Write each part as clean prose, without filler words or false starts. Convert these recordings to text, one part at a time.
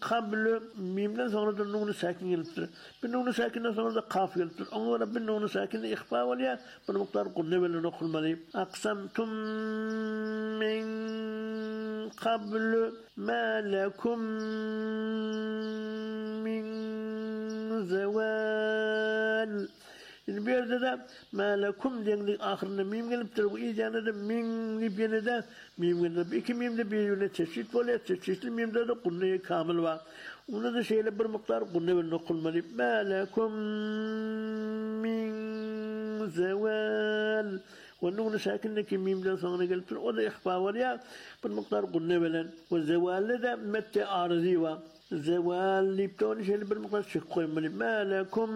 qablu mimden sonra da nunu sakin geliptir. Bir nunu sakinden sonra da kaf geliptir. Ona bir nunu sakinde ihfa oluyor. Bu miktar qunne bilen okunmalı. Aqsamtum min qablu ma lakum min zeval. Bir yerde de melekum diye ahirinde mim geliptir. Bu iyicane de min libiyene de mim geliptir. İki mim de birbirine çeşit oluyor. Çeşitli mimde de kunneyi kamil var. Ona da şeyle bir miktar kunne bilen okunmalı. Melekum min zeval. Onun sakindeki mimden sonra geliptir. O da ihfa var ya. Bir miktar kunne bilen. O zevalle de mette arızi var. Zeval liptoni şeyle bir miktar şık koymalı. Melekum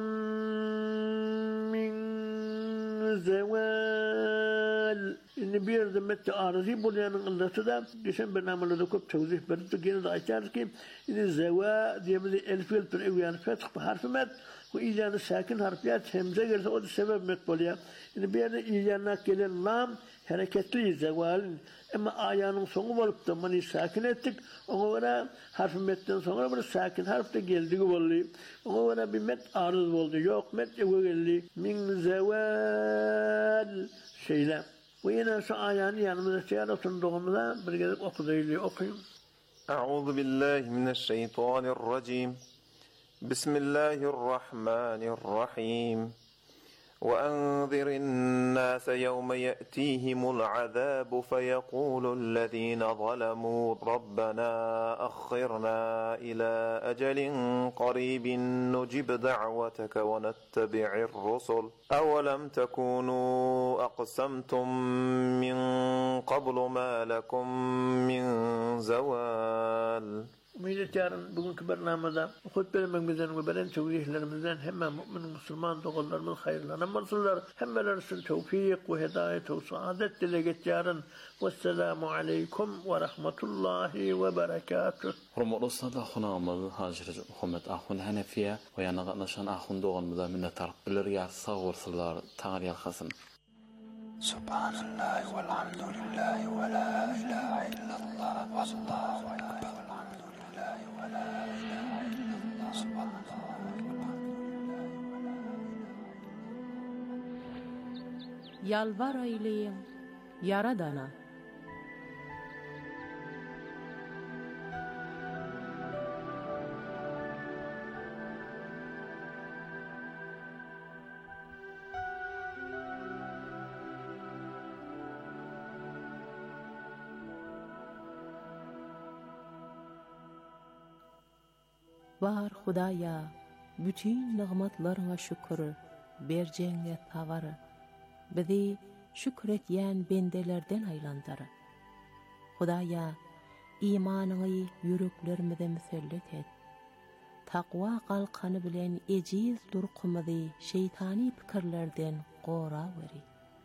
zeval. İnne bir yerde mette arızi bulayanın illeti de geçen bernamada köp tevzih verdi. Gene de açarız ki inne zeva diyemizi elif geliptir. Yani fetih harfi met. Bu icanı sakin harfiyat hemze gelse o da sebep met buluyor. İnne bir yerde icanına gelen lam hareketli zevalin. Ama ayağının sonu olup da mani sakin ettik. Ona göre harfi metten sonra bir sakin harf de geldi gibi. Ona göre bir met arız oldu. Yok met eve geldi. Min zeval şeyle. Bu yine şu ayağını yanımıza seyir oturduğumuzda bir gelip okuyayım. Euzu billahi mineşşeytanirracim. Bismillahirrahmanirrahim. وأنذر الناس يوم يأتيهم العذاب فيقول الذين ظلموا ربنا أخرنا إلى أجل قريب نجب دعوتك ونتبع الرسل أولم تكونوا أقسمتم من قبل ما لكم من زوال. Millet yarın bugünkü bernamada hutbelerimizden ve beren tevzihlerimizden hemen mümin Müslüman doğullarımız hayırlarına marsullar. Hemmeler için tevfik ve hidayet ve saadet dile geçyarın. Vesselamu aleykum ve rahmetullahi ve berekatuh. Hurmatlı ustad ahunamız Hacı Muhammed Ahun Hanefiye ve yana qatnaşan ahun doğulmada minnettarlık bilirler sağ olsunlar. Tanrı yalxasın. Subhanallah velhamdülillah ve la ilahe illallah ve sallallahu ekber. Yalvar eyleyin Yaradana. Var Hudaya, bütün nimetlerine şükür, berceğine tavarı. Bizi şükretyen bendelerden aylandır. Hudaya, imanını yüreklerimize müsellet et. Takva kalkanı bilen eciz durqumuzu şeytani fikirlerden qora veri.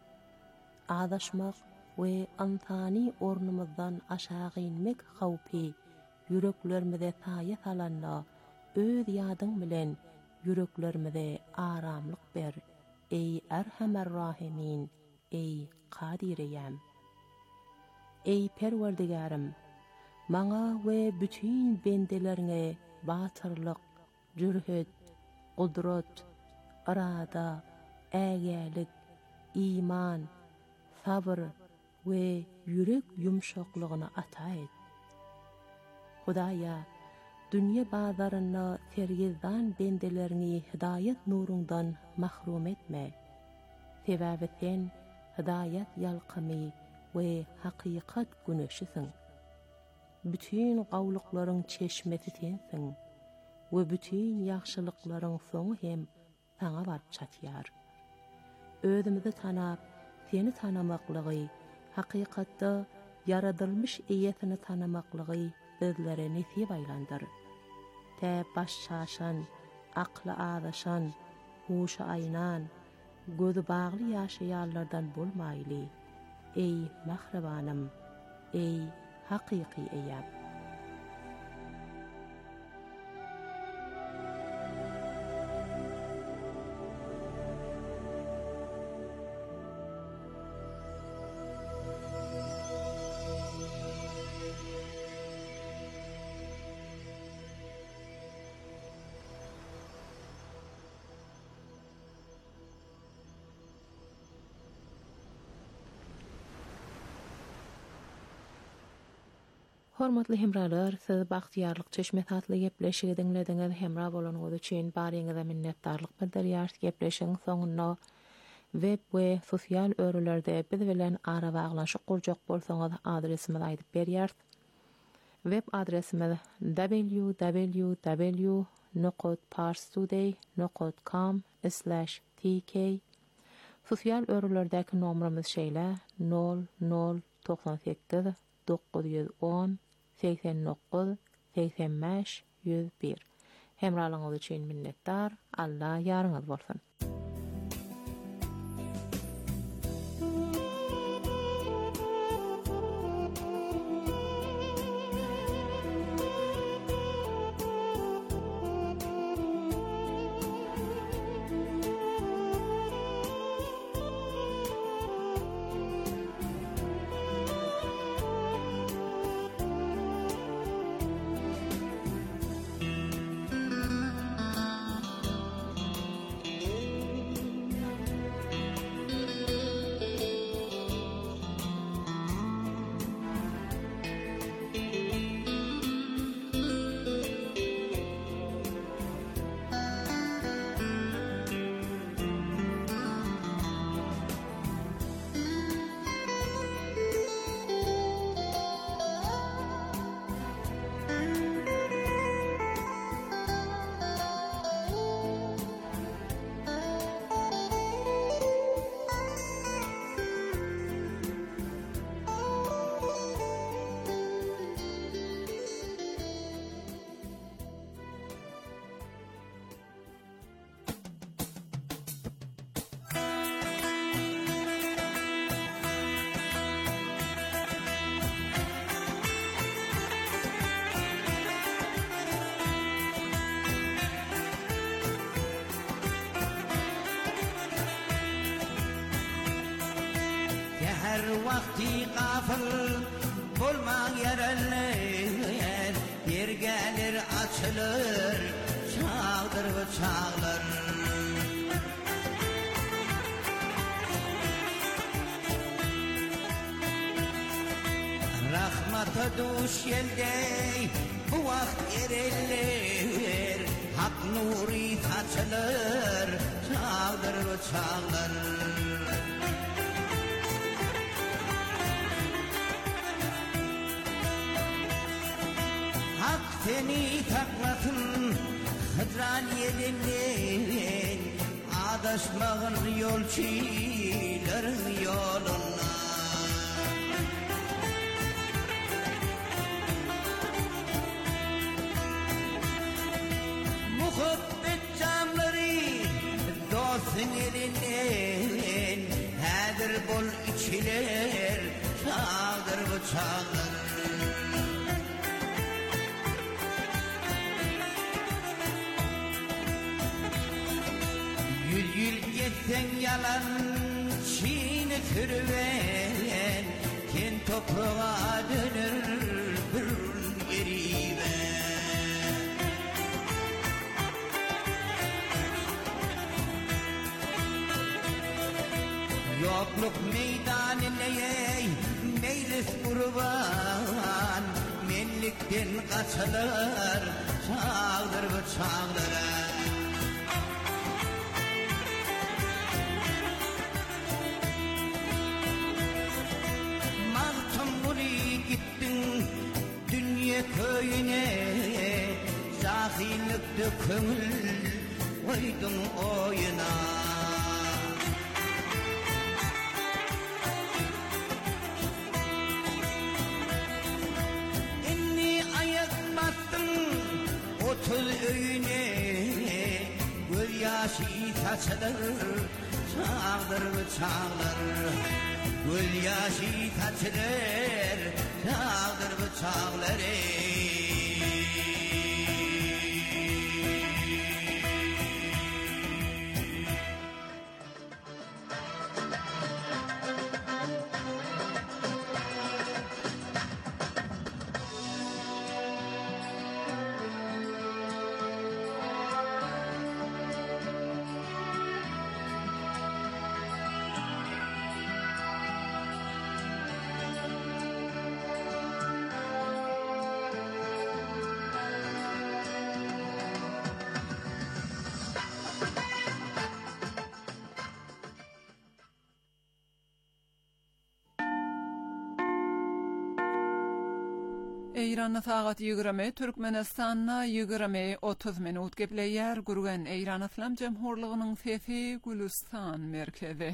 Adaşmak ve antani ornumuzdan aşağı inmek havpi yüreklerimize tayet alanla öz yadın bilen yüreklerimize aramlık ber. Ey Erhamer Rahimin, ey Kadireyem. Ey Perverdigarım, maňa we bütün bendelerine batırlyk, jürhet, gudrat, arada, ägelik, iman, sabr we yürek yumşaklygyny ata et. Hudaya, dünya bazarına sergizdan bendelerini hidayet nurundan mahrum etme. Sebäbi sen hidayet yalqamy ve hakikat güneşisin. Bütün gawlyklarың çeşmesi sensin ve bütün yaxşılıklarың soňu hem saňa baryp çatýar. Özümizi tanap, seni tanamaklygy, hakykatda yaradylmış eýetini tanamaklygy bizlere nesip aylandyr. Te baş şaşan, aklı ağdaşan, huşa aynan, gözü bağlı yaşayanlardan bolmayly. Ey mahrebanım, ey hakiki eyyab. Hormatly hemralar, siz baxtiyarlyk çeşmet atly gepleşigi dinlediňiz. Hemra bolanyňyz üçin baryňyza minnetdarlyk bildirýär. Gepleşigiň soňunda web we sosial örülerde biz bilen ara baglanşyk gurjak bolsaňyz adresimizi aýdyp berýär. Web adresimiz www.parstoday.com/tk. Sosial örülerdäki nomrymyz şeýle 0098 910 89 85 101. Hemralyňyz üçin minnetdar. Allah ýarňyz bolsun. Vakti gafil bolmaň yerler, yer gelir açılır, çağdır ve çağlar. Rahmata duş yelday, bu vakt ereller, hak nuri saçılır, çağdır ve çağlar. Seni taklatın hıdran yelinden, adaşmağın yolçilerin yoluna. Muhabbet camları dostun elinden, hedir bol içiler, çağdır bu çağdır. Yül gitsen yalan çiğni kürven, ken toprağa dönür bir geriben. Yokluk meydanine meylis kurban, menlikten kaçılır, çağdır bu çağdıra. Dünya köyüne zahillikte köngül koydun oyuna. Inni ayak battım 30 öğüne, göz yaşı saçılır, çağdır ve çağlar. Göl yaşı taçlar, çağdır bu çağları. Eyranna sagat 20, Türkmenistanna 20-30 minut gepleyer gurgan Eyran İslam Cemhurluğu'nun sesi Gülistan merkezi.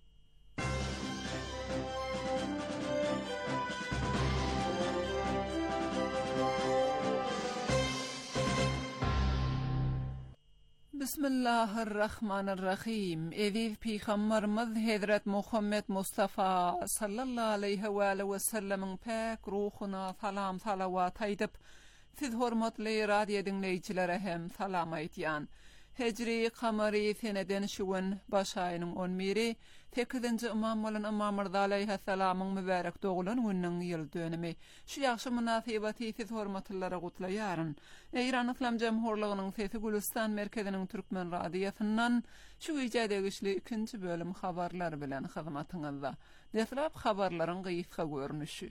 Bismillahirrahmanirrahim. Eziz Peygamberimiz Hazret Muhammed Mustafa sallallahu aleyhi ve sellem'in pek ruhuna salam salavat aydıp, siz hormatly radio dinleyicilere hem salam aytyan. Hicri Qamari seneden şuun baş ayının 11-i 8-nji imam bolan Imam Mırza aleyhisselam'ın mübarek doğulan günüň ýyl dönemi. Şu ýaxşy munasabaty siz hormatlylara gutlaýaryn. Eyran İslam Cemhurluğu'nun sesi Gülistan merkeziniň Türkmen radiosundan şu ýa-da 2-nji bölüm habarlar bilen hyzmatyňyzda. Deslap habarlaryň gysga görnüşi.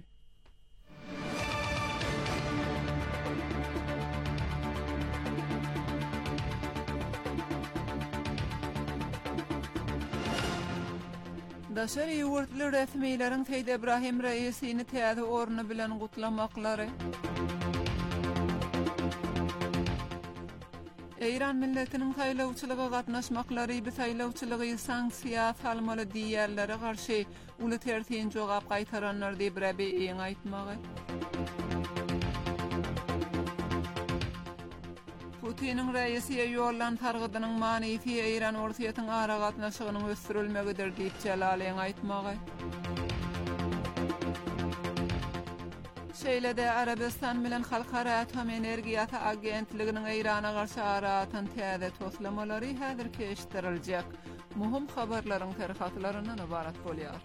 Daşary ýurtly resmiýleriň Seýid Ibrahim Raýysyny täze orny bilen gutlamaklary. Eyran milletiniň saýlawçylyga gatnaşmaklary bu saýlawçylygy sanksiýa salmaly diýerlere garşy uly tersin jogap gaýtaranlar diýip Rabiýeň aýtmagy. Putin'in reisiye yollan targıdının manifi Eyran orsiyetin ara gatnaşygynyň ösdürilmegidir diýip Jalaliň aýtmagy. Şeýlede Arabistan bilen Halkara Atom Energiýasy Agentliginiň Eýrana garşy aratan täze toslamalary häzir keşdiriljek. Muhim habarlaryň terhatlaryndan ibarat bolýar.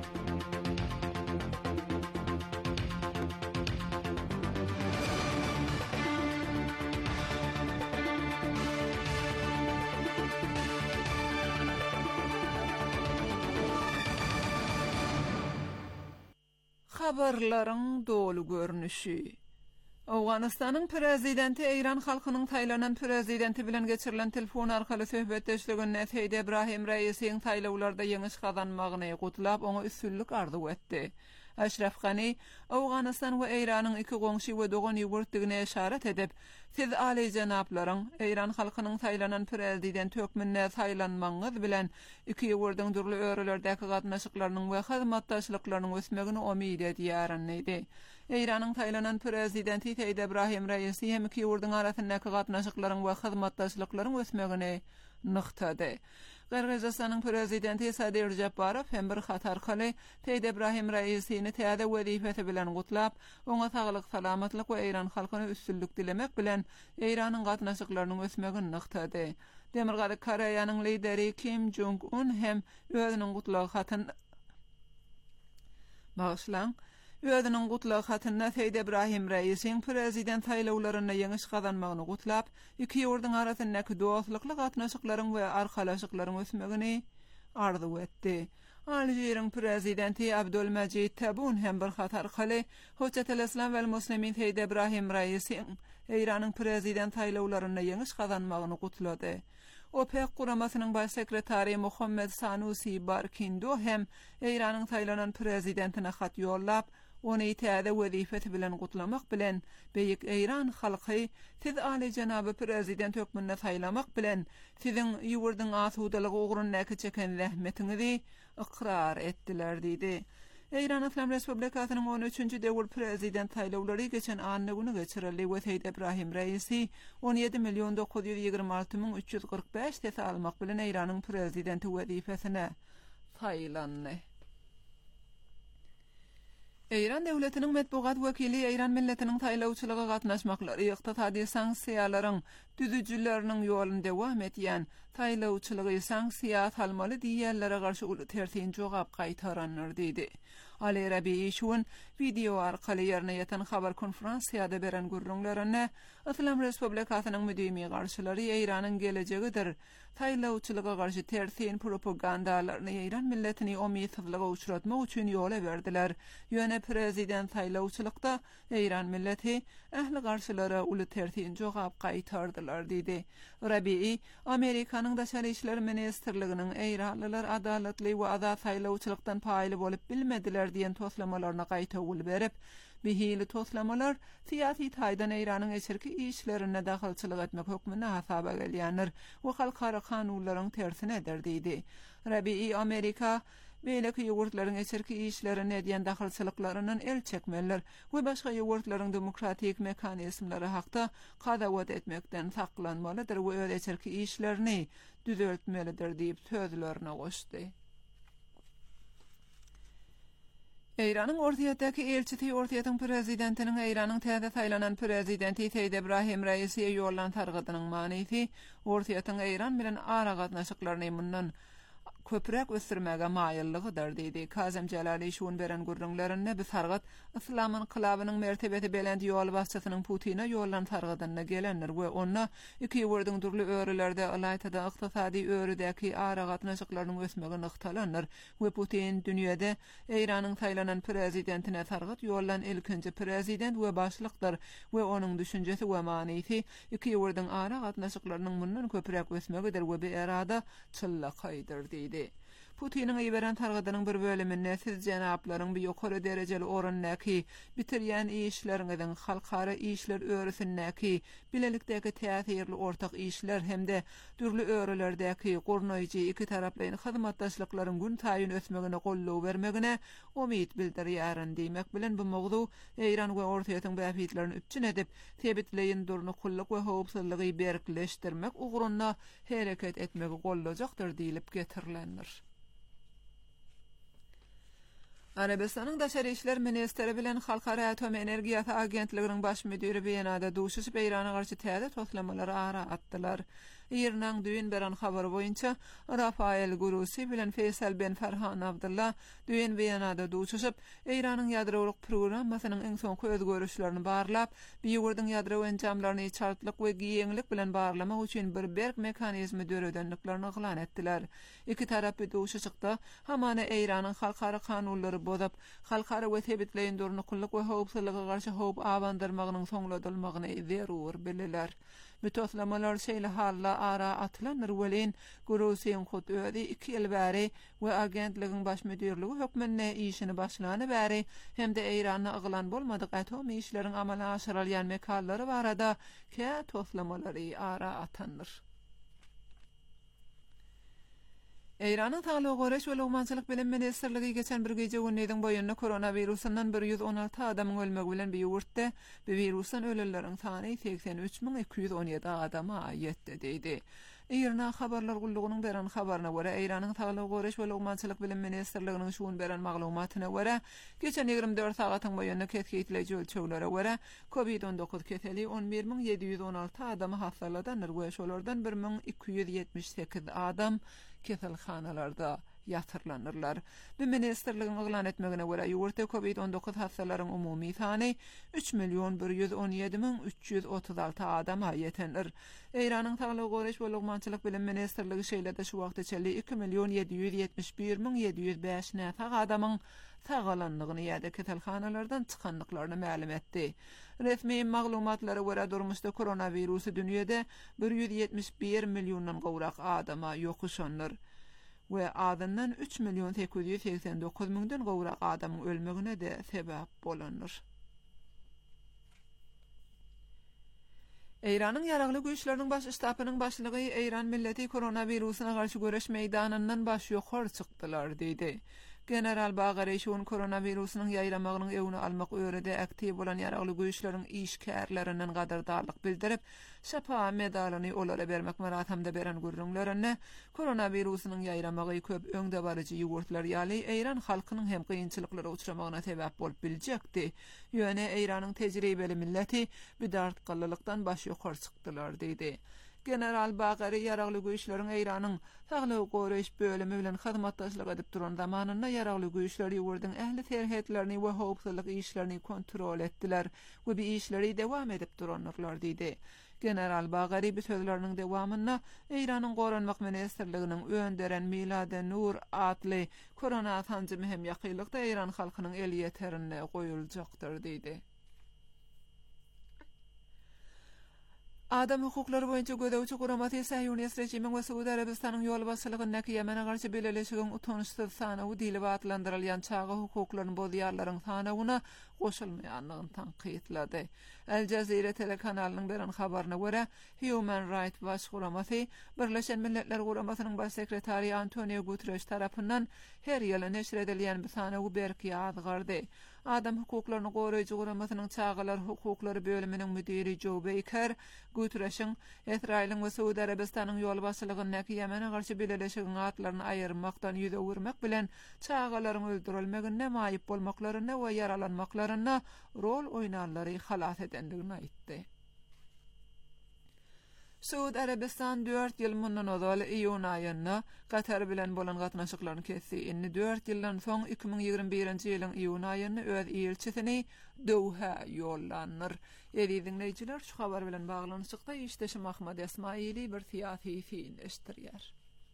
Habarlaryň dolu görnüşi. Awganistanyň prezidenti Eyran halkynyň taýlanan prezidenti bilen geçirilen telefon arkaly söhbetdeşliginde Seýid Ibrahim Raýysyň taýlawlarda ýeňiş kazanmagyny gutlap oňa üstünlük arzu etdi. Ashraf Ghani Awganistan we Eýranyň iki goňşy we dogan ýurtdygyna eşaret edip, siz ali janaplaryň Eýran halkynyň taýlanan prezident hökmünde taýlanmagyňyz bilen iki ýurtdyň durly örelerdäki gatnaşyklarynyň we hyzmatdaşlyklarynyň ösmegini umyt edýäryn idi. Eýranyň taýlanan prezidenti Seýid Ibrahim Raýysy hem iki ýurtdyň arasyndaky gatnaşyklaryň we hyzmatdaşlyklaryň ösmegini nyktady. Qırgızstanyň prezidenti Sadir Japarov hem bir hatar kaly Seýid Ibrahim Raýysyny täze wezifesi bilen gutlap, oňa saglyk salamatlyk we Eýran halkyna üstünlük dilemek bilen Eýranyň gatnaşyklarynyň ösmegini nyktady. Demirgaly Koreýanyň lideri Kim Jong-un hem özüniň gutlagy hatyn başlan Özüniň gutlagy hatyna Seýid Ibrahim Raýysyň prezident taýlawlaryna ýeňiş kazanmagyny gutlap, iki ýurtdyň arasyndaky dostlukly gatnaşyklaryň we arkalaşyklaryň ösmegini arzu etdi. Aljeryň prezidenti Abdulmejid Tebboune hem bir hatar kaly Hoçatel Islam we Muslimin Seýid Ibrahim Raýysyň Eýranyň prezident taýlawlaryna ýeňiş kazanmagyny gutlady. OPEC guramasynyň baş sekretary Muhammed Sanusi Barkindo hem Eýranyň taýlanan prezidentine hat ýollap, ony täze wezifesi bilen gutlamak bilen beýik Eýran halky siz ali janaby prezident hökmünde taýlamak bilen siziň ýurtdyň asudalygy ugrundaky çeken zähmetiňizi ikrar etdiler diýdi. Eýran İslam Respublikasynyň 13-nji döwür prezident taýlawlary geçen anny güni geçirildi we Seýid Ibrahim Raýysy 17.926.345 tese almak bilen Eýranyň prezidenti wezifesine taýlandy. Eýran döwletiniň medbugat wekili Eýran milletiniň taýlawçylyga gatnaşmaklary ykdysady sanksiýalaryň düzüjüleriniň ýolunda dowam etýän taýlawçylygy sanksiýa salmaly diýerlere garşy uly tersin jogap gaýtaranlar diýdi. Ali Rabiýy şuun video arkaly ýerine ýeten habar konferensiýada beren gurrunlaryna Islam Respublikasynyň müdimi garşylary Eýranyň gelejegidir. Taýlawçylyga garşy tersin propagandalaryny Eýran milletini omyýsizlige uçratmak üçin ýola berdiler. Ýöne prezident taýlawçylykda Eýran milleti ähli garşylara uly tersin jogap gaýtardylar diýdi. Rabiýy Amerikanyň daşary işler ministrliginiň Eýranlylar adalatly we azat taýlawçylykdan paýly bolup bilmediler diýen toslamalaryna gaýta ul berip, Bihili toslamalar siyasi taydan Eýranyň eçerki işlerine dahalçylyk etmek hökmüne hasaba gelýänler we halkara kanunlaryň tersine ederdi. Rabi'i Amerika beýleki ýogurtlaryň eçerki işlerine edýän dahalçylyklarynyň el çekmeler we başga ýogurtlaryň demokratik mekanizmlary hakda gadawat etmekden saklanmalydyr we öz eçerki işlerini düzeltmelidir diýip sözlerine goşdy. Eýranyň Ortaýatdaky elçisi Ortaýatyň prezidentiniň Eýranyň täze saýlanan prezidenti Seýid Ibrahim Raisi ýollan targadynyň manysy Ortaýatyň Eýran bilen ara gatnaşyklaryny mundan köprek ösürmäge maýyllygydyr diýdi. Kazem Jalali şuň beren gurrunlaryny bu sargat Islamyň kylabynyň mertebeti belend ýol başçysynyň Putina ýollan targadynyna gelenler we onna iki ýurdyň durly örelerde alaýtada ykdysady öredäki ara gatnaşyklarynyň ösmegine yktalanlar we Putin dünýede Eýranyň saýlanan prezidentine targat ýollan ilkinji prezident we başlykdyr we onuň düşünjesi we manysy iki ýurdyň ara gatnaşyklarynyň mundan köprek ösmegidir we bu arada çyllakaýdyr diýdi. Putin'in ýeberen targadynyň bir bölüminde siz janaplaryň bir ýokary derejeli orannäki bitirýän işleriňiň halkara işler öresindäki bilelikdäki täsirli ortak işler hemde dürli örelerdäki gornoýjy iki taraplaryň hyzmatdaşlyklaryň gün taýyn ösmegine gollaw bermegine umyt bildirýäryn diýmek bilen bu mowdu Eýran we Ortaýatyň bäfitlerini üçin edip tebitleýin durny kullyk we howpsuzlygy berkleşdirmek ugrunna hereket etmegi gollajakdyr diýilip getirilendir. Arabistanyň Daşary işler ministri bilen Halkara Atom Energiýasy Agentliginiň baş müdiri beýnada duşuşyp Eýrana garşy täze toslamалary ara atdylar. Eýranyň düýün beren habary boýunça Rafael Gurusi bilen Feysal Ben Farhan Abdullah düýün beýnada duşuşyp Eýranyň ýadrowyk programmasynyň iň soňky özgörüşlerini barlap, bir ýurdyň ýadrowy enjamlaryny çartlyk we giýeňlik bilen barlamak üçin bir berk mekanizmi döredenliklerini ýylan etdiler. Iki tarap duşuşykda hamana Eýranyň halkara kanunlary bozap, halkara we tebitleýin durny kullyk we howpsuzlyga garşy howp awandyrmagynyň soňladylmagyny zerur bildiler. Mütoslamalar şeýle halla ara atlanır welin Gurusiň hut ödi 2 ýyl bäri we agentligiň baş müdirligi hökmünde işini başlany bäri hemde Eýranyň yglan bolmadyk atom işleriň amala aşyrylýan mekallary barada kä toslamалary ara atandyr. Eýranyň Saglyk Goraş we Lugmançylyk bilen ministrligi geçen bir gece günniň boýundan koronawirusundan 116 adamyň ölmegi bilen bir ýurtda bu wirusdan ölenleriň sany 83.217 adama ýetdi diýdi. Eýrana habarlar gullugynyň beren habaryna görä Eýranyň Saglyk Goraş we Lugmançylyk bilen ministrliginiň şuň beren maglumatyna görä geçen 24 sagatyň boýundan ketgiýetleji ölçeglere görä COVID-19 keseli 11716 adamy hasaladandyr we şolardan 1278 adam keselhanalarda yatırlanırlar. Bu ministerligiň ýylan etmegine görä ýurtda COVID-19 hasalaryň umumy sany 3.117.336 adama ýetendir. Eýranyň Saglyk Goraş we Lugmançylyk bilen ministerligi şeýlede şu wagtda 2.771.705 näfaq adamyň sagalanlygyny ýa-da keselhanalardan çykanlyklaryny ma'lum etdi. Resmi maglumatlara görä durmuşda koronavirusy dünýede 171 milyondan gowrak adama ýokuşanlar we adamdan 3.889.000 gowrak adamyň ölmegine de sebäp bolanlar. Eýranyň ýaragly güýçleriniň baş ştabynyň başlygy Eýran milleti koronawirusyna garşy göreş meýdanyndan baş ýokary çykdylar diýdi. General Bagary şuň koronawirusynyň ýaýramagynyň ewini almak öýrede aktiv bolan ýaragly güýçleriň işgärlerinden gadardarlyk bildirip, şapa medalini olara bermek maratamda beren gurrunlaryny koronawirusynyň ýaýramagy köp öňde barjy ýurtlar ýaly Eýran halkynyň hem kynçylyklara uçramagyna sebäp bolup biljekdi. Ýöne Eýranyň tejribeli milleti bu dartgallylykdan baş ýokary çykdylar diýdi. General Bagary ýaragly güýçleriň Eýranyň Saglyk Goraş bölümi bilen hyzmatdaşlyk edip duran zamanynda ýaragly güýçler ýurdyň ähli serhetlerini we howpsuzlyk işlerini kontrol etdiler we bu işleri dewam edip duranlar diýdi. General Bagary bu sözleriniň dewamynda Eýranyň Goranmak ministrliginiň önderen Milade Nur adly korona tanjymy hem ýakynlykda Eýran halkynyň el ýeterine goýuljakdyr diýdi. Adam hukukları boyunca gödäwçi Guramaty Sahyonist rejimiň we Suudi Arabistanyň ýol başçylygyna Ýemene garşy beleleşigiň utanışsyz sanawy dili batlandyrylýan çağa hukuklaryny bozýarlaryň sanawyna goşulmaýanlygyny tanqidledi. El Jazeera telekanalynyň beren habaryna görä, Human Rights Watch Guramaty Birleşen Milletler Guramatynyň baş sekretary Antonio Guterres tarapyndan her ýyly neşr edilýän bir sanawy berki ýazgardy. Adam hukuklaryny goraýjy Guramatynyň çağalar hukuklary bölüminiň müdiri Joe Baker Guterres'in Israil'in we Suudi Arabistanyň ýol başçylygyna Ýemene garşy beleleşigiň atlaryny aýyrmakdan ýüze görmek bilen çağalaryň öldürilmegine maýyp bolmaklaryna we yaralanmaklaryna rol oýnarlary halat edendigini aýtdy. Suudi Arabistan 4 ýyl mundan ozal iýun aýyna Katar bilen bolan gatnaşyklaryny kesdi. Inni 4 ýyldan soň 2021-nji ýylyň iýun aýyny öz elçisini Doha ýollandyr. Dinleyijiler, şu habar bilen baglanyşykda işdeşim Ahmad Esmaili bir tiýasy fin eşdirýär.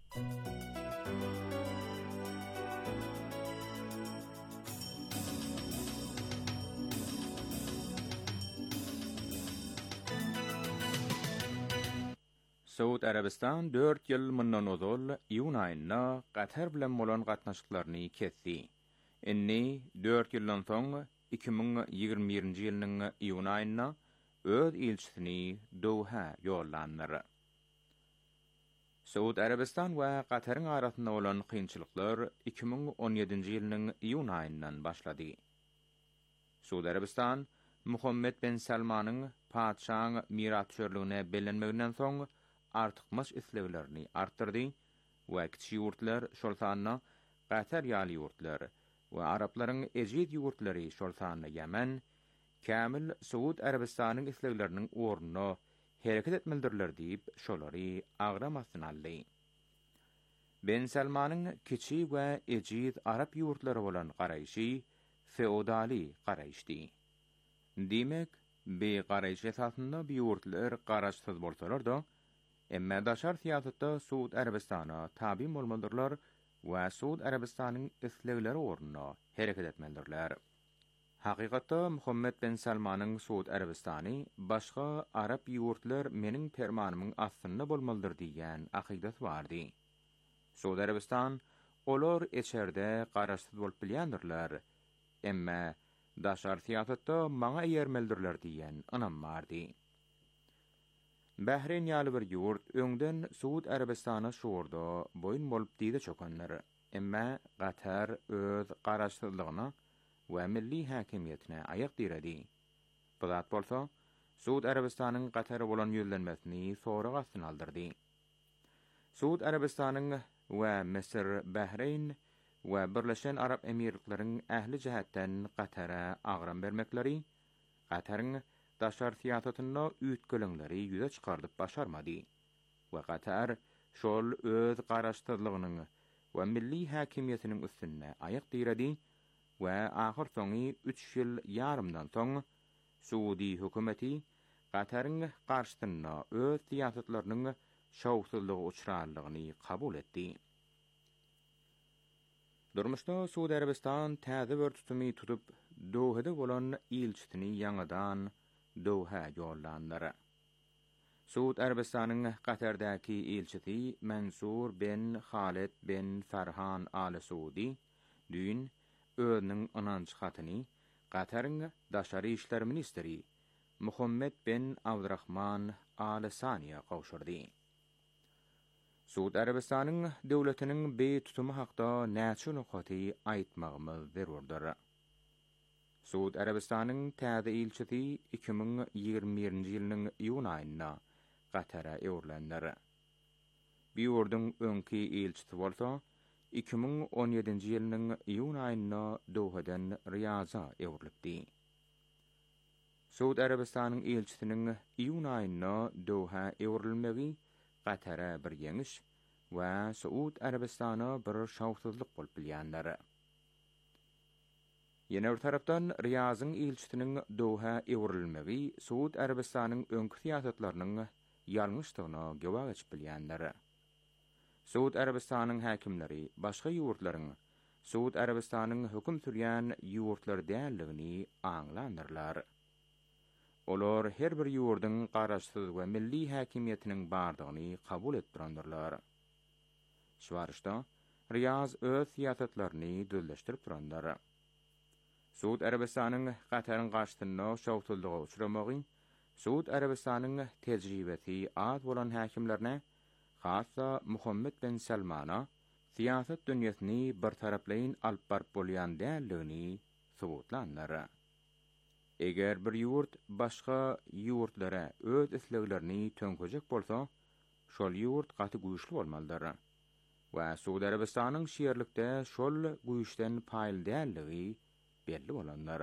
Suudi Arabistan 4 ýyl mundan ozal iýun aýyna Katar bilen bolan gatnaşyklaryny kesdi. Inni 4 ýyldan soň 2021-nji ýylyň iýun aýyna öz elçisini Doha ýollandyr. Suudi Arabistan we Kataryň arasynda bolan kynçylyklar 2017-nji ýylyň iýun aýyndan başlady. Suudi Arabistan Muhammed bin Salmanyň padşahyň miratçörlüğine belenmeginden soň artykmaz isleglerini arttırdy we kiçik ýurtlar şol sanyna Katar ýaly ýurtlar we Arablaryň ejid ýurtlary şol sanyna Yemen, kämil Suudi Arabistanyň islegleriniň ornuny hereket etmelidirler diýip şolary agramasyn aldy. Ben Salmanyň kiçik we ejid Arab ýurtlary bolan garaýşy feodali garaýşdy. Demek, be garaýş esasynda bu ýurtlar garaşsyz bolsalar-da, emma daşar siýasatda Suudi Arabistana tabi bolmadylar we Suudi Arabistanyň islegleri ornuny hereket etmelidirler. Hakykatda Muhammed bin Salmanyň Suudi Arabistany başga Arab ýurtlar meniň permanymyň astynda bolmalydyr diýen akydat bardy. Suudi Arabistan olar içerde garaşsyz bolup bilýändirler, emma daşar siýasatda maňa ýermelidirler diýen anam bardy. Bahreyn ýaly bir ýurt öňden Suudi Arabistana şuurda boyun bolup diýdi çökenler. Emma Katar öz garaşsyzlygyna we milli hakimiýetine aýak diredi. Bu zat bolsa, Suudi Arabistanyň Katara bolan ýölenmesini soragy astyna aldyrdy. Suudi Arabistanyň we Mesir, Bahreyn we Birleşen Arab Emirliklaryň ähli jähetden Katara agram bermekleri, Kataryň daşar siýasatyna üýtgelenleri ýüze çykardyp başarmady. We Katar şol öz garaşsyzlygynyň we milli hakimiýetiniň üstünde aýak diredi we ahir soňy 3 ýyl ýarymdan soň Suudi hökümeti Kataryň garşysyna öz siýasatlarynyň şowsuzlygy uçrarlygyny kabul etdi. Durmuşda Suudi Arabistan täze bir tutumy tutup Dohada bolan elçisini ýangydan Doha ýollandyr. Suudi Arabistanyň Katardaky elçisi Mansur bin Khalid bin Farhan al-Suudi dün özüniň ananç hatyny Kataryň daşary işler ministri Muhammed bin Abdurrahman al-Saniýa gowşurdy. Suudi Arabistanyň döwletiniň be tutumy hakda näçe nukaty aýtmagymyz zerurdyr. Suudi Arabistanyň täze elçisi 2021-nji ýylyň iýun aýyna Katara ýorlandyr. Bu ýurduň öňki elçisi bolsa 2017-nji ýylyň iýun aýyna Dohadan Riyaza ýorlupdy. Suudi Arabistanyň elçisiniň iýun aýyna Doha ýorulmagi Katara bir ýeňiş we Suudi Arabistana bir şawsuzlyk bolup bilýändir. Ýene bir tarapdan Riyazyň elçisiniň Doha ýorulmagi Suudi Arabistanyň öňki siýasatlarynyň ýalňyşdygyna gowak geçip bilýändir. Suudi Arabistanyň häkimleri başga ýurtlaryň Suudi Arabistanyň höküm sürýän ýurtlar däldigini aňlandyrlar. olar her bir ýurdun garaşsyz we milli häkimiýetiniň bardygyny kabul etdirýärler. Şwarşda Riyaz öz siýasatlaryny düzleşdirip durýarlar. Suud Arabistanyň Gataryň gaşdyna şowtuldygy uçuramagy, Suud Arabistanyň tejribesi az bolan häkimlerine, hassa Muhammed bin Salmana, siýasat dünýäsini bir taraplaýyn alyp baryp bolýan däldigini subutlanlar. Eger bir ýurt başga ýurtlara öz isleglerini tönkejek bolsa, şol ýurt gaty güýçli bolmalydyr. Wa Suud Arabistanyň şeýerlikde şol güýçden paýl däldigi belli bolanlar.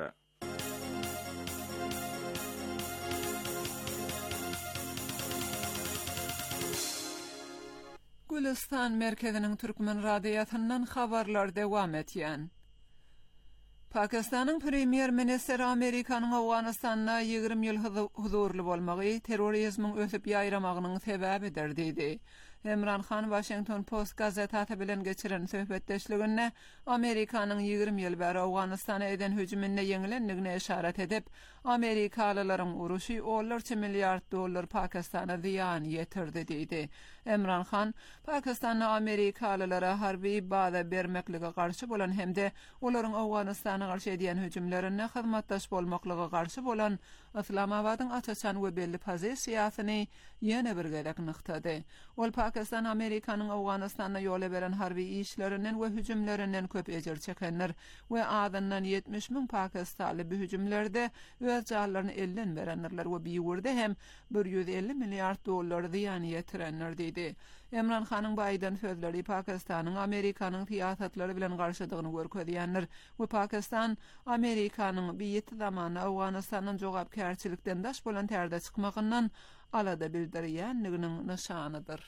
Gülistan merkeziniň Türkmen radiýasyndan habarlar dewam etýän. Pakistanyň premier ministri Amerikanyň Awganystanda 20 ýyl huzurly bolmagy terrorizmiň ösüp ýaýramagynyň sebäbidir diýdi. Emran Khan Washington Post gazetasy bilen geçiren söhbetdeşliginde Amerikanyň 20 ýyl bäri Awganystana eden hüjümine ýeňilendigine işaret edip, Amerikalylaryň uruşy $10 milyard Pakistana ziýan ýetirdi diýdi. Emran Khan, Pakistanyň Amerikalylara harby baza bermeklige garşy bolan hemde olaryň Awganystana garşy edýän hüjümlerine hyzmatdaş bolmaklygy garşy bolan Islamabadyň açaçan we belli pozisiýasyny ýene bir gerek nyktady. Ol Pakistan Amerikanyň Awganystana ýola beren harby işlerinden we hüjümlerinden köp ejir çekenler we adyndan 70 000 Pakistanly bu hüjümlerde öz jallaryny elden berenler we bir ýerde hem $150 milyard ziýan ýetirenler diýdi. Emran Khanyň baýdan sözleri Pakistanyň Amerikanyň siýasatlary bilen garşydygyny görkezýänler we Pakistan Amerikanyň biýet zamany Awganystanyň jogapkärçilikden daş bolan tärde çykmagyndan alada bildirýänliginiň nyşanydyr.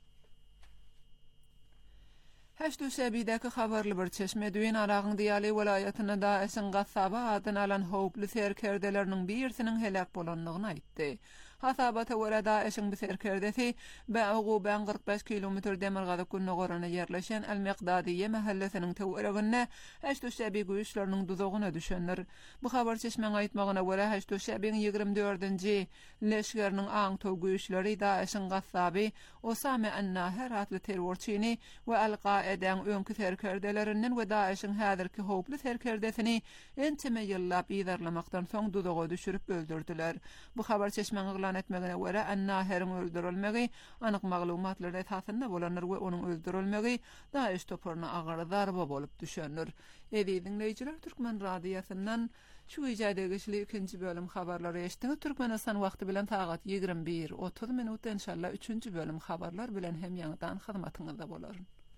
Heşdüşebidäki habarly bir çeşme düýün Aragyň diýaly welaýatyna da esin gassaba adyny alan howply serkerdeleriniň birisiniň helak bolanlygyny aýtdy. Hasabata görä eşin bir serkerdesi Bäğuban 45 kilometr demirgazyk günnogorana ýerleşen El-Miqdadiýe mahallesiniň töwereginde Heşdüşebi güýçleriniň duzagyna düşenler. Bu habar çeşmeň aýtmagyna görä Heşdüşebiň 24-nji leşgeriniň aň töw güýçleri da eşin gassaby Osama an-Naher adly terrorçyny we Al-Qaedaň öňkü serkerdelerinden we Daeşiň häzirki howply serkerdesini entime ýyllap ýerlemakdan soň duzaga düşürüp öldürdiler. Bu habar çeşmeň etmegine göre An-Naher'in öldürülmegi anyk maglumatlar esasında bolanlar we onun öldürülmegi Daeş toparyna agyr zarba bolup düşenler. Dinleyijiler, Türkmen radiýasyndan şu ýerde geçili ikinji bölüm habarlary eşitdiňiz. Türkmenistan wagty bilen saat 21:30 minut inşallah 3-nji bölüm habarlar bilen hem ýaňydan hyzmatyňyzda bolar.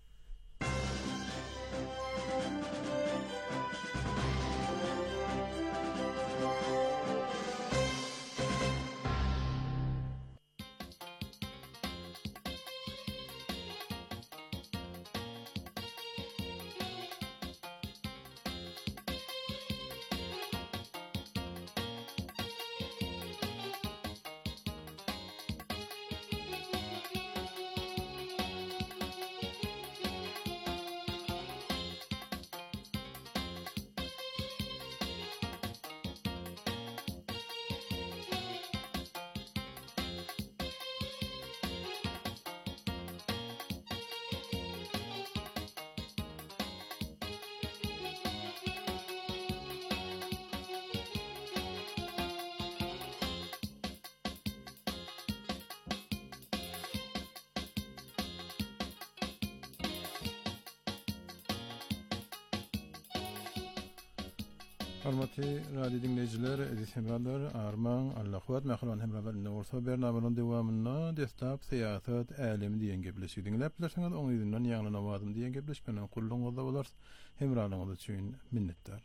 Hormatly radio dinleyijiler, edisyenler, arman, Allahwat, mahlan hemralarynda bolsa bernamanyň dowamyna destap siýasat älemi diýen gepleşik dinläp bilersiňiz, oň ýerinden ýaňlana wadym diýen gepleşmeni kulluňyzda bolar. Hemralaryňyz üçin minnetdar.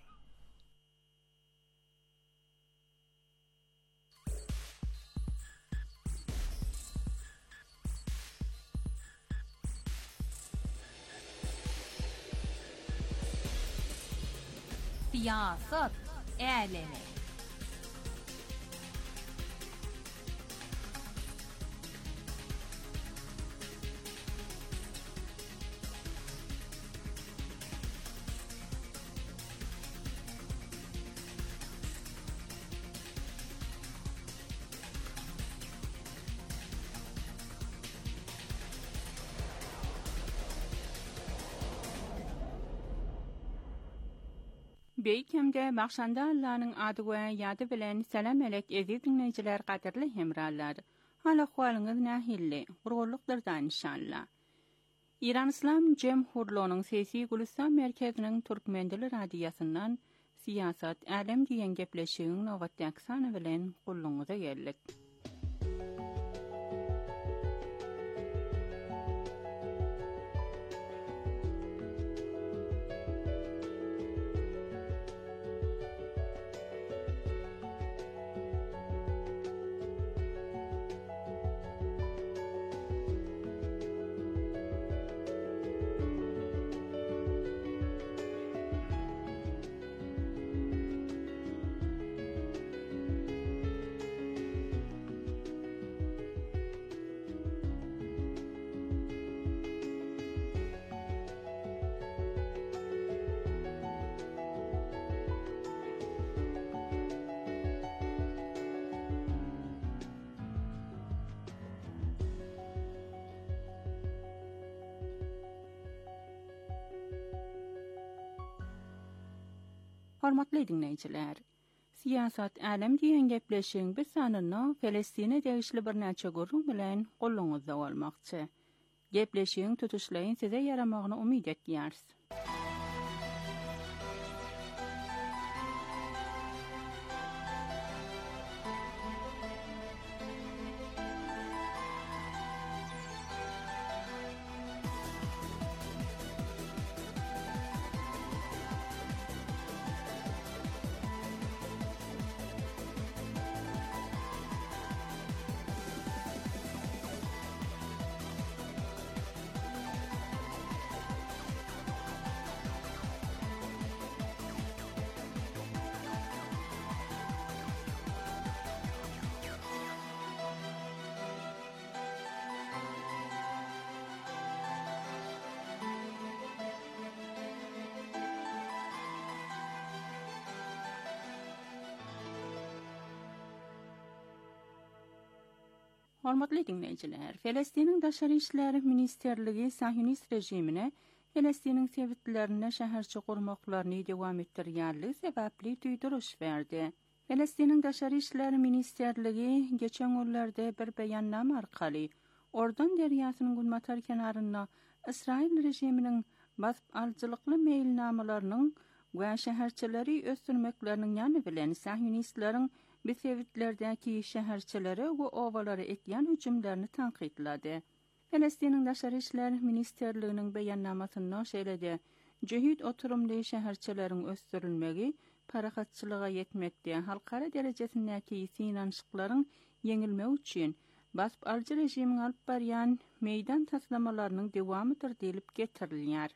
Siyasat älemi. Beýkemde Bakşanda Allah'ın adı we ýady bilen salam elek eziz dinleýijiler gaderli hemrallar. Hala hwalyňyz nähilli, gurgurluklardan inşallah. İran İslam Cemhurluğunyň sesi Gülistan merkeziniň Türkmen dili radiýasyndan siyasat, alem diýen gepleşigiň nowatdaky sany bilen gulluňyza geldik. Hormatly dinleýijiler, siyasat alem diýen gepleşigiň bir sanyny Pelestine degişli bir näçe gurrun bilen gulluňyzda bolmakçy. Gepleşigiň tutuşlaryň size yaramagyny umyt etýäris. Hormatly dinleýijiler, Pelestiniň Daşary işleri ministerligi Sahyonist rejimine Pelestiniň sebitlerine şäherçi gurmaklaryny dewam etdirýänligi sebäpli duýduruş berdi. Pelestiniň Daşary işleri ministerligi geçen günlerde bir beýannama arkaly Ordan derýasynyň gulmatar kenaryna Israil rejiminiň basp alçylykly meýilnamalarynyň we şäherçileri ösdürmekleriniň ýany bilen Sahyonistlaryň Besevitlerdäki şäherçilere we owalara etýän hüjümlerini tanqidlady. Pelestiniň Daşary işleri ministerliginiň beýannamasynda şeýledi: "Jehid oturumly şäherçileriň ösdürilmegi parahatçylyga ýetmekde, halkara derejesindäki sinanşyklaryň ýeňilmegi üçin basp alçy rejimiň alyp barýan meýdan taslamalarynyň dewamydyr" diýilip getirilýär.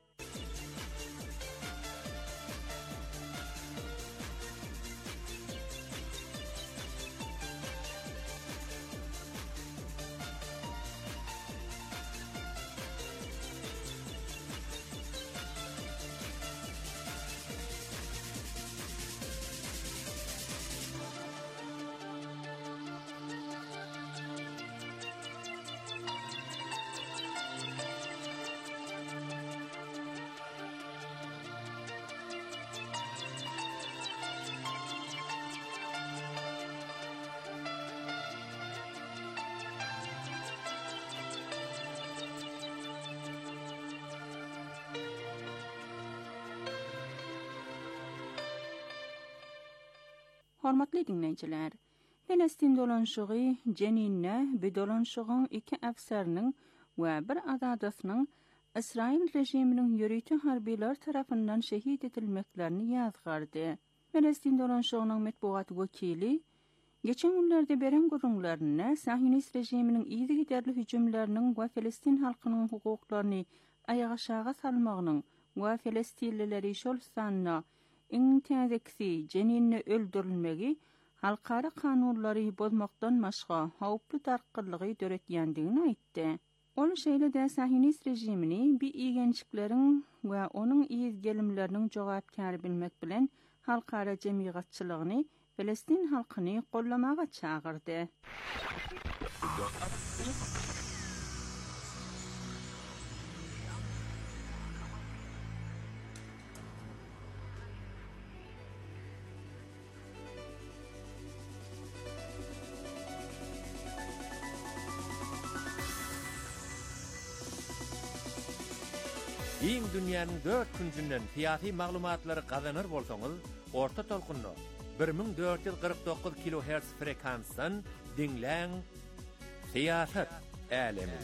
Hormatly dinleýijiler, Pelestin dolanşygy Jeninne bir dolanşygyň iki äfseriniň we bir azadasynyň Israil rejiminiň ýörüýti harbiler tarapyndan şehit edilmeklerini ýazgardy. Pelestin dolanşygynyň medbuat wekili geçen günlerde beren gurrunlaryna Sahyonist rejiminiň ýygy giderli hüjümleriniň we Pelestin halkynyň hukuklaryny aýaga salmagynyň we Pelestinlileri şol sanna iň täzeksi Jeninne öldürilmegi halkara kanunlary bozmakdan başga hawply tarqylygy döretýändigini aýtdy. Ol şeýle-de Sahyonist rejimini bir iýgençlikleriň we onuň ýyzgelimleriniň jogapkary bilmek bilen halkara jemgyýatçylygyny Pelestin halkyny gollamaga çağırdy. İň dünýäniň 4 küncünden fiýaty maglumatlary gazanır bolsaňyz, orta tolkunda 1449 kHz frekansdan dinläň Siýasat älemi.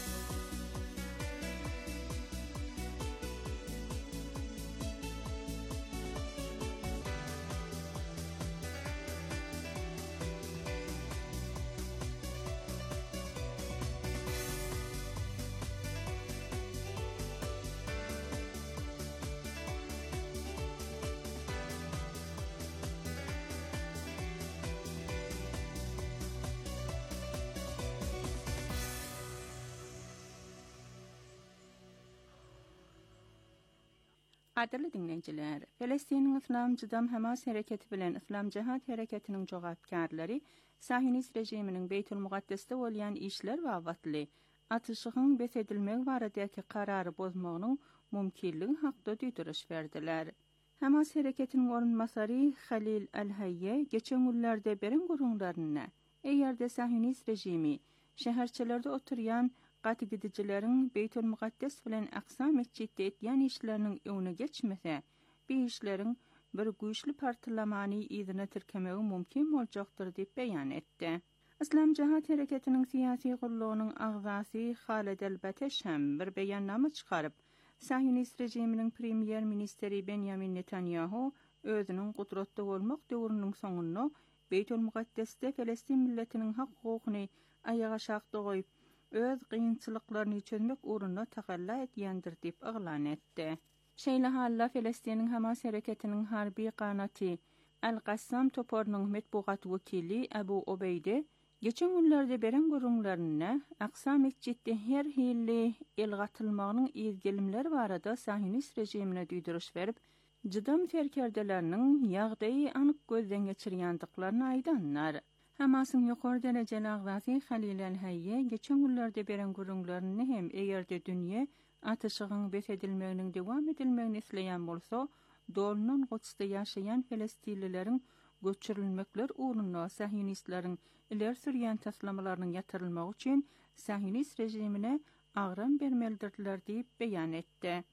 Adırlı dinleyiciler, Filistin'in İslam Cıdam Hamas hareketi bilen İslam Cihat hareketinin jogapkarlary Sahinist rejiminin Beytül Muqaddesde bolýan işler wagtly atyşygyň besedilmek baradaky karary bozmagynyň mümkinligi hakda düýdüriş berdiler. Hamas hareketinin orunmasary Halil Al-Hayye geçen günlerde beren gurunlaryna eýerde Sahinist rejimi şäherçilerde oturýan gaty gidijileriň Beytül Muqaddes bilen Aqsa mescidde etýän işleriniň öňüne geçmese, bu işleriň bir güýçli parçalamany ýzyna tirkemegi mümkin boljakdyr diýip beýan etdi. İslam Cihat hareketiniň siýasy gurulugynyň agzasy Halid el-Bateş hem bir beýannama çykaryp, Sahinist rejiminiň premier ministeri Benjamin Netanyahu özüniň gudratda bolmak döwrüniň soňuny Beytül Muqaddesde Filistin milletiniň hak hukukyny ayağa şakda goýup öz gynçylyklaryny çözmek uğruna takalla etýändir diýip ýylan etdi. Şeýle halla Filistiniň Hamas hareketiniň harby ganaty Al-Qassam toporunyň metbuat wekili Abu Obeyde geçen günlerde beren gurunlaryna Aqsa mescidde her hilli elgatylmagynyň izgelimleri barada Sahinist rejimine düýdüriş berip, Cıdam ferkerdeleriniň ýagdaýy anyk gözden geçirýändiklaryny aýdanlar. Hamasyň ýokary derejeli agzasy Halil Al-Hayye geçen günlerde beren gurunlaryny hem eýerde dünýe atyşygyň besedilmeginiň dowam edilmegini isleýän bolsa, dolunun Gudsda ýaşaýan Filistinlileriň göçürilmekler uğruna Sahinistlaryň iler sürýän taslamalarynyň ýatyrylmagy üçin Sahinist rejimine agram bermelidirler diýip beýan etdi.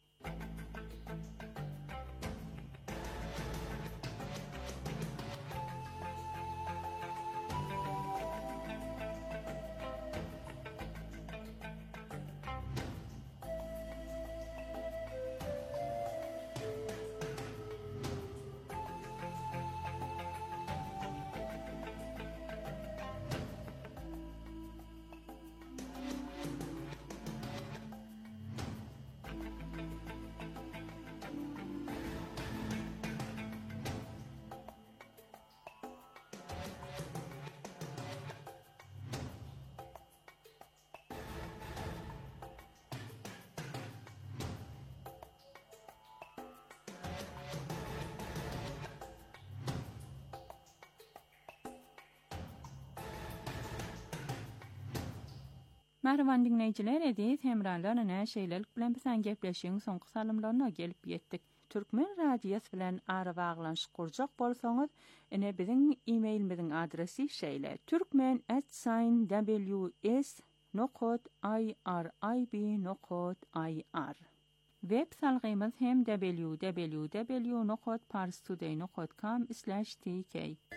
Merhaban dinleyiciler, edis hemralarına şeýlelik bilen bilen gepleşiň soňky salymlaryna gelip ýetdik. Türkmen radiýasy bilen ara baglanyş kurjak bolsaňyz, ene biziň e-mailimiziň adresi şeýle: turkmen@ws.irib.ir. Web salgymyz hem www.parstoday.com/tk.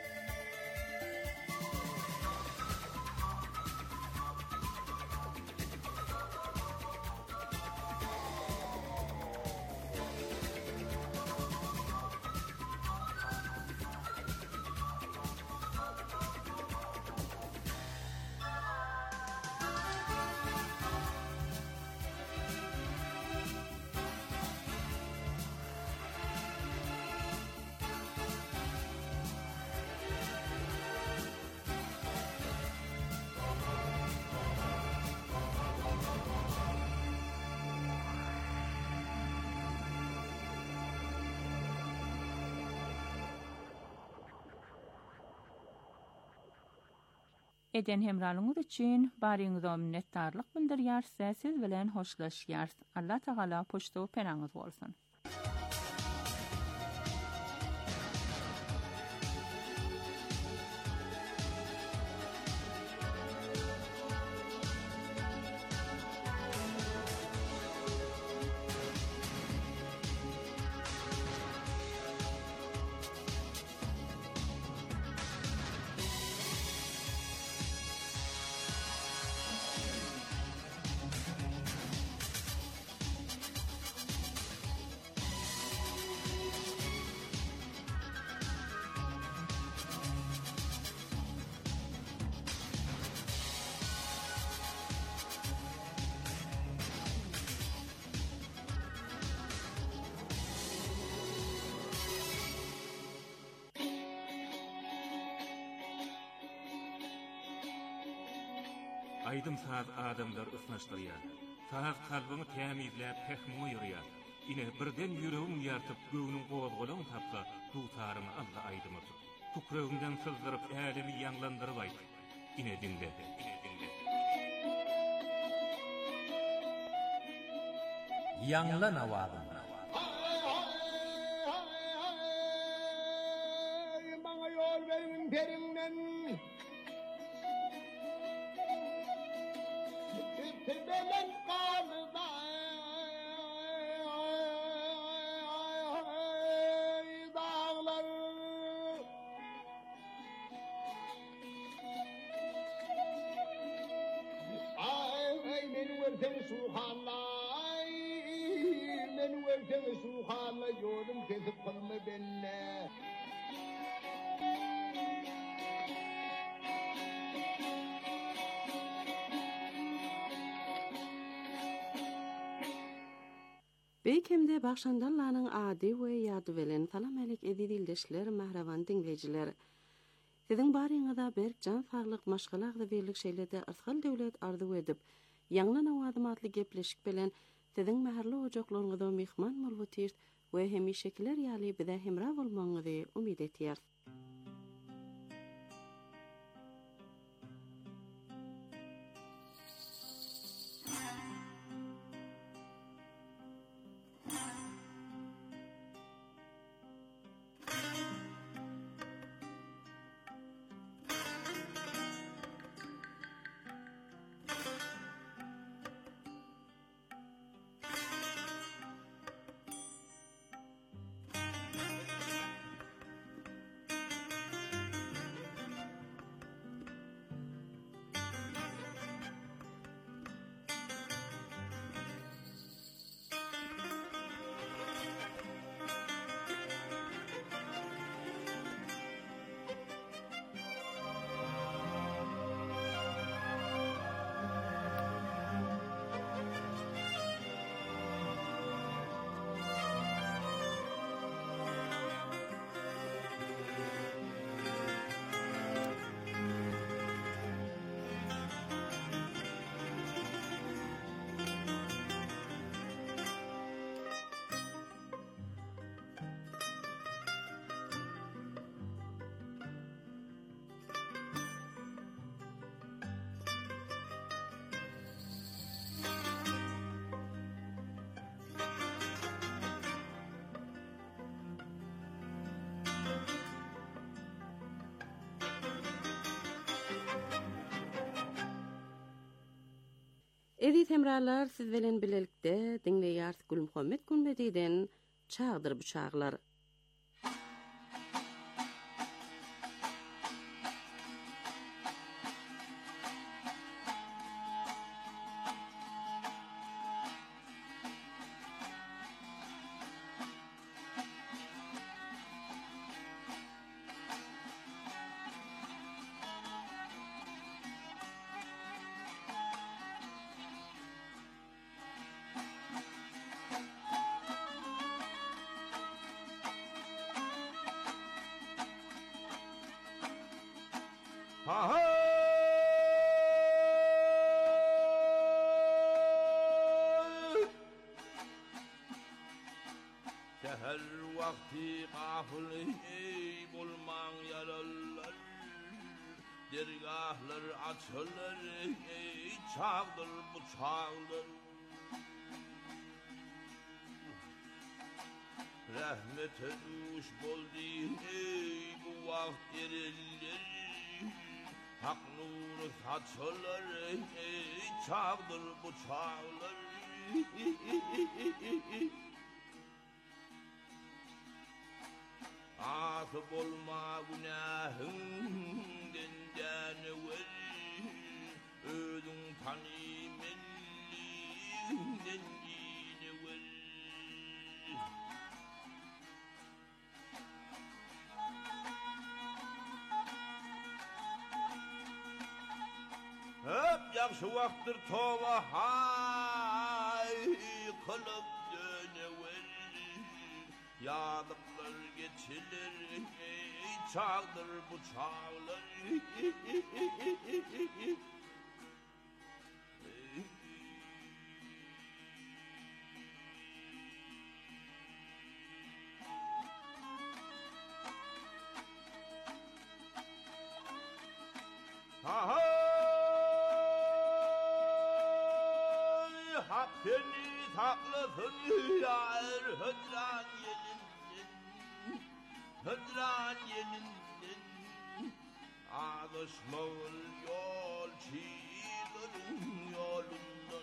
Eden hemralyňyz üçin baryňyza minnetdarlyk bildirýär, siz bilen hoşlaşýar. Allah Taala poşta penaňyz bolsun. Aydım saz adamlar ısnaşdırýar. Saz kalbyny tämizläp pehmi ýyrýar. Ine birden ýüregim ýartyp göwnüň gowazgolaryny tapsa, dutaryny Allah aýdymyr. Tukragymdan sızdyryp älimi ýanglandyryp aýt. Ine dinle. Ýanglan awazyn. Bana yol verin perimden. Tebelen kalda dağlar. Ay beni versen suhanlay, beni versen suhanlay, yolum kesip kılma benimle. Beýkemde Bagşandallanyň ady we ýady bilen salam alik edildiler mahrawan dinleyijiler. Siziň baryňyzda berkjan saglyk maşgalagda berlik şeýlerde arsal döwlet arzu edip, ýanglan awazym atly gepleşik bilen siziň mäherli ojaklaryňyzda mehman bolýar we hemişekiler ýaly bize hemra bolmaňyzy umyt etýär. Edit hemralar siz bilen bilelikde dinleýär Gülmuhammed Günbedi'den Çağdır Bıçaklar. Seher vakti gafil bulman yaralar, dergahlar açılır, çağdır bıçaklar. Rahmete duş boldi bu vakt yeriller, hak nuru saçılır, çağdır bıçaklar. Asıp olma günahından canıver, ödün tanımenliğinden yiniver. Hep yaxşı vaxtdır tova hay kılıp dönever, yadıklar geçilir, çağdır bu çağlar. Hakkını saklasın yar hıdran yelinden, hıdran yelinden. Ağlaşmalı yolçilerin yolundan.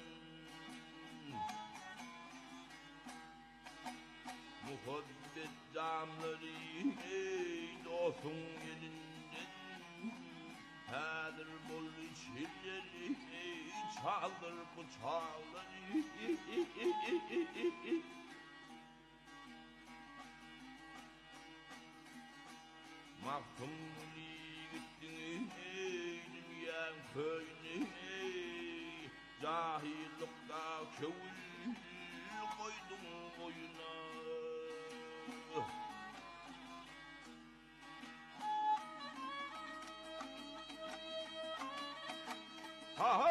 Muhabbet damları ey dostun elinden. Hadır bol içleri ey çaldır bu çağları. Mahkumli gittin ey dünyanın köyüne ey. Cahillikta kövül koydun boyuna. Ha ha!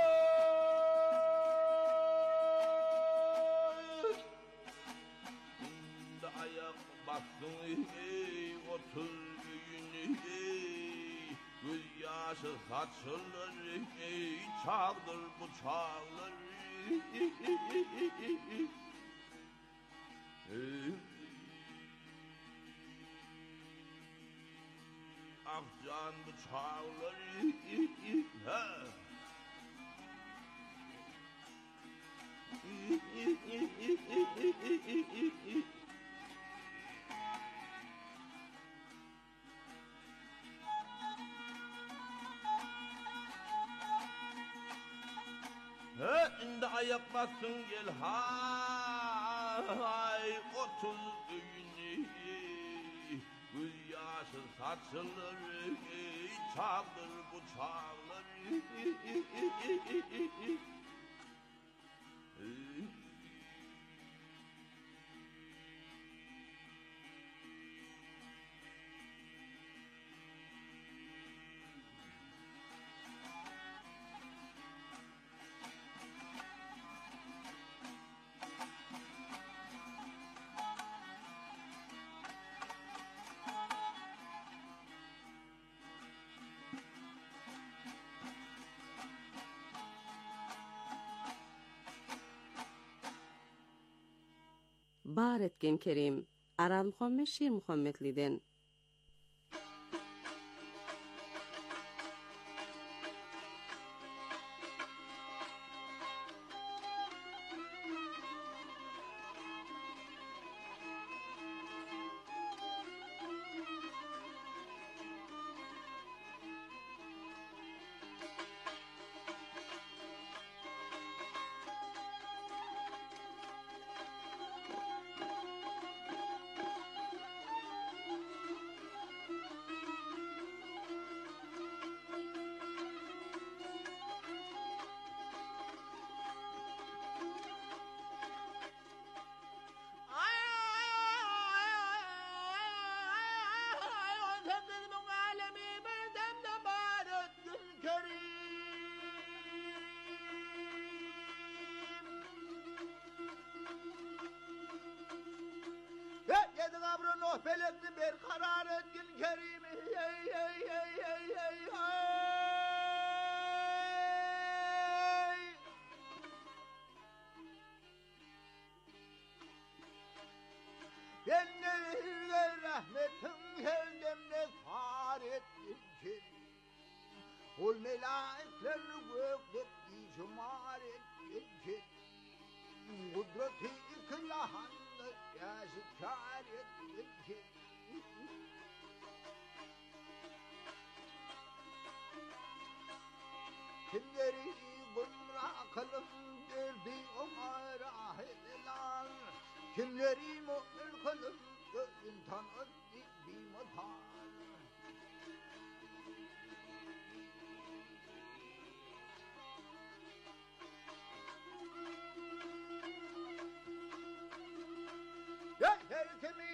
İndi ayak bastın ey otur büyünü ey. Göz yaşı saçılır ey çağdır bu çağlar. Akcan bu çağlar. Ha! Indi ayak bassın gel hay 30 düğünü göz yaşı saçılır çaldır bu çağlar. Bar etken Kerim, Aral Muhammed Şir Muhammedli'den. Belekli bir karar etkin Kerim'i ey ey ey ey ey ey. Ben ne rahmetin kendimle sar etkin Kerim. Ol melaiklerini gökdük icmar etkin Kerim. Kudreti ikilahanlı yaşikar etkin Kerim. Kimleri gümrah kılıp derdi umara edilen, kimleri mu'min kılıp imtihan etti bimatan. Yeter kimi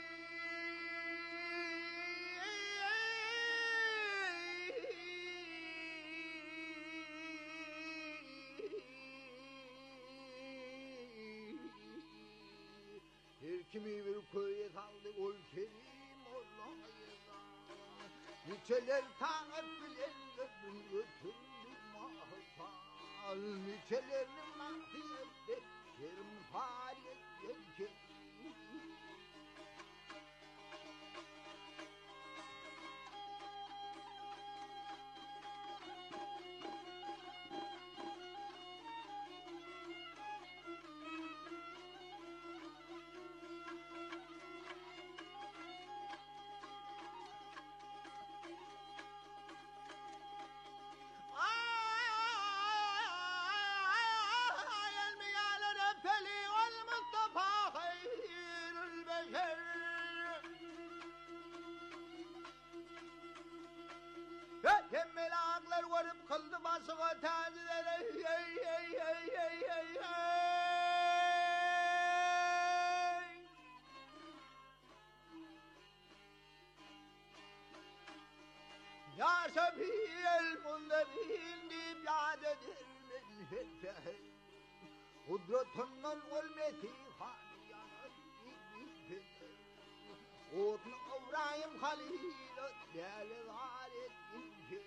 kimi bir köye kaldı ol Kerim Allah'ına. Niçeler taat bilenlerin ötün niçelerinin mahdiyette yerim faaliyet yenke. Temmel ağlar varıp kıldı basığa tazilere Ya Şafiyel Mullebin deyip yad eder melfete Kudretunun ulmeti haliyanı bilfeder Otun İbrahim Halil'ı değerli zaret ince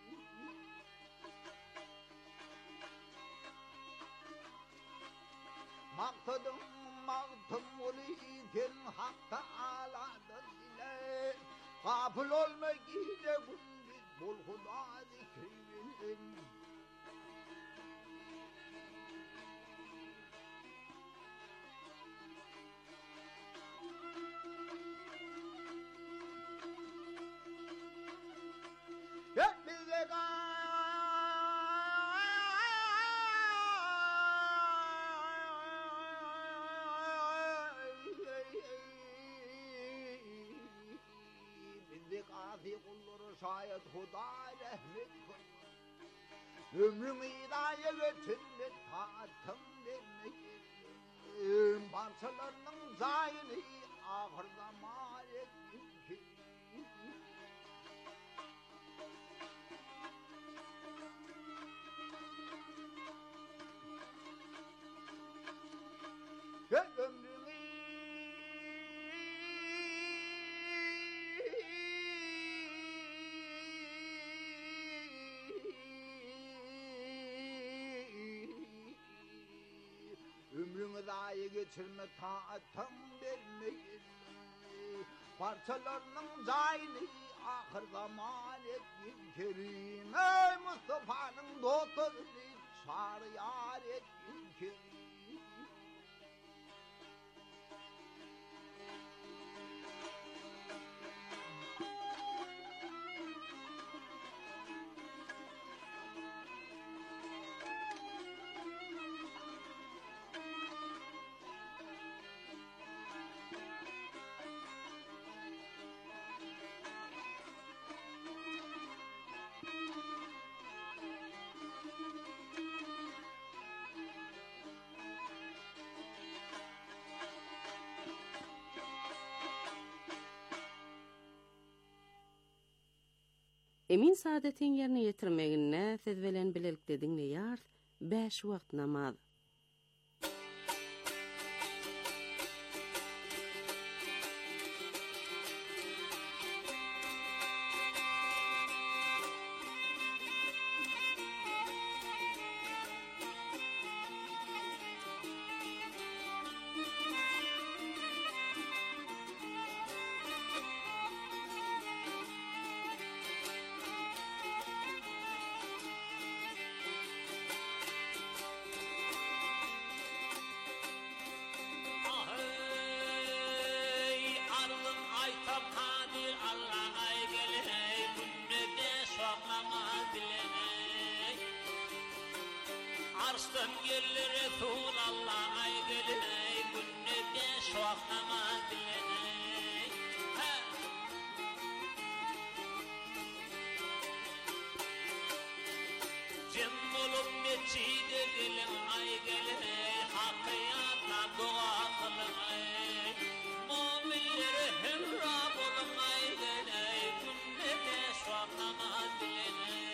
Maktadım maktım uliyken Hak'ta ağladı dile Gafıl olma gide gündüz bol huda zikrin Hep bize Bizi kulları şayet Huda rahmet kıl Ömrümü idaya götürme tahtım demek Parçalarının zayini ahır zaman ettim ki Ömrümü Ömrünü dahi geçirme taatım vermeyin Parçalarının zayini ahır zaman ettim kerim Ey Mustafa'nın doktorunu çağır yar ettim kerim Emin saadetin yerine yetirmegine siz bilen bilelikle dinleýär 5 wagt namaz. Arslan gelir Resul Allah ay gelir günne beş vakit namaz dileney Cem olup meçide gelin ay gelir hakkıyatla dua kılın Mu'minleri hemra bulun ay gelir günne beş vakit namaz dileney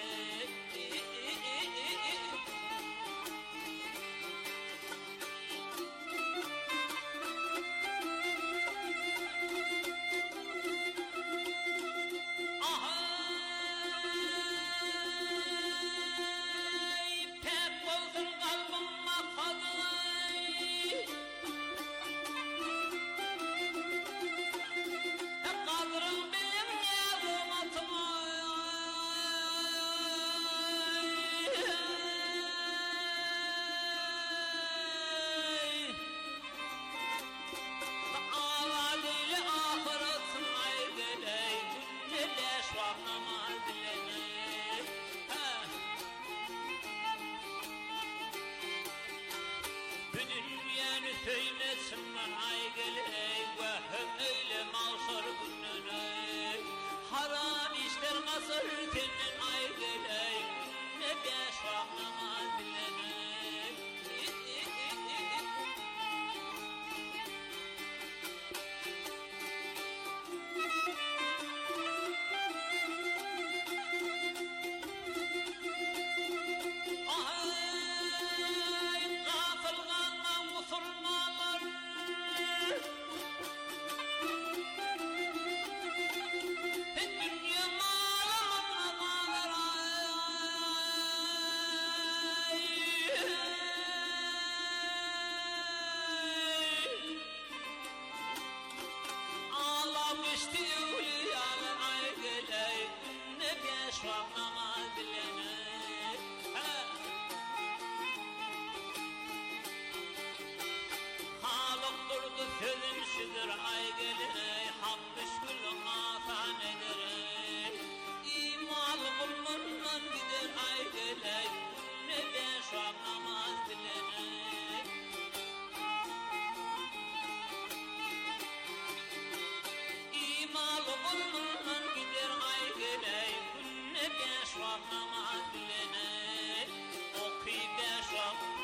Töymesinler ay geley ve öyle mağsar gününe haram işler kasır tenin ay geley ne beş vakit namaz dilene Sözümsüdür ay geley, hak müşkül atan eder. İmal bulmandan gider ay geley, ne beş vakit namaz dileney. İmal bulmandan gider ay geley, ne beş vakit namaz dileney. Okuy beş vakit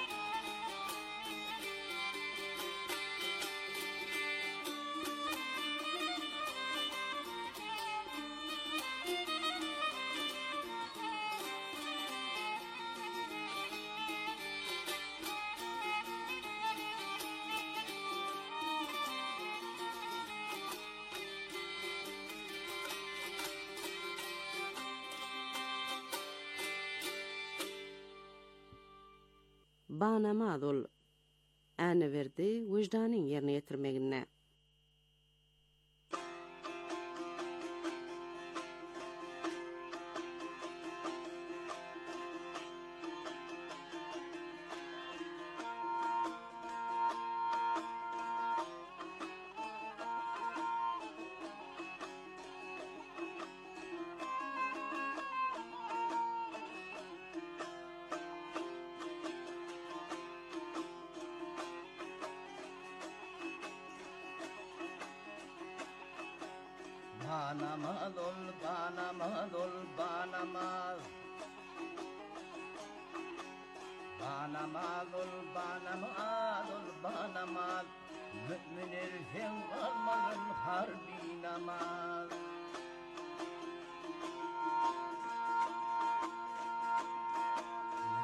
Bana madul ana verdi vicdanın yerine getirmegine. Banamaz mümin herifin kalmadın harbi namaz